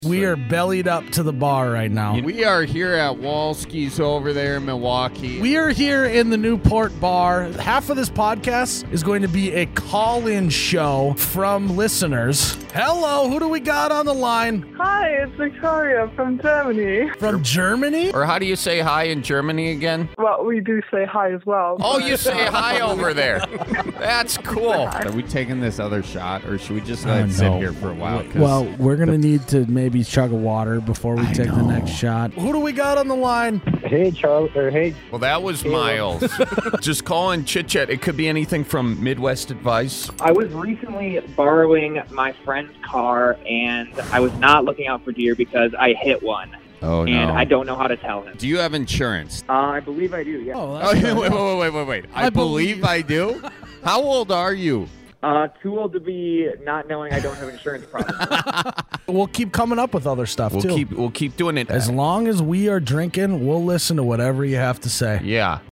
We are bellied up to the bar right now. We are here at Walski's over there in Milwaukee. We are here in the Newport Bar. Half of this podcast is going to be a call-in show from listeners. Hello, who do we got on the line? Hi, it's Victoria from Germany. From Germany? Or how do you say hi in Germany again? Well, we do say hi as well. Oh, but- you say hi over there. That's cool. Are we taking this other shot, or should we just let it sit No. here for a while? 'Cause Well, we're going to need to maybe chug a water before we take the next shot. Who do we got on the line? Hey, Charlie, or hey, Well, that was Miles. Just call and chit-chat. It could be anything from Midwest Advice. I was recently borrowing my friend's car, and I was not looking out for deer because I hit one. oh no. And I don't know how to tell him. Do you have insurance? I believe I do, yeah. Oh, Oh, that's wait. I believe I do? How old are you? Too old to be not knowing I don't have insurance problems. We'll keep coming up with other stuff, too. We'll keep doing it. As long as we are drinking, we'll listen to whatever you have to say. Yeah.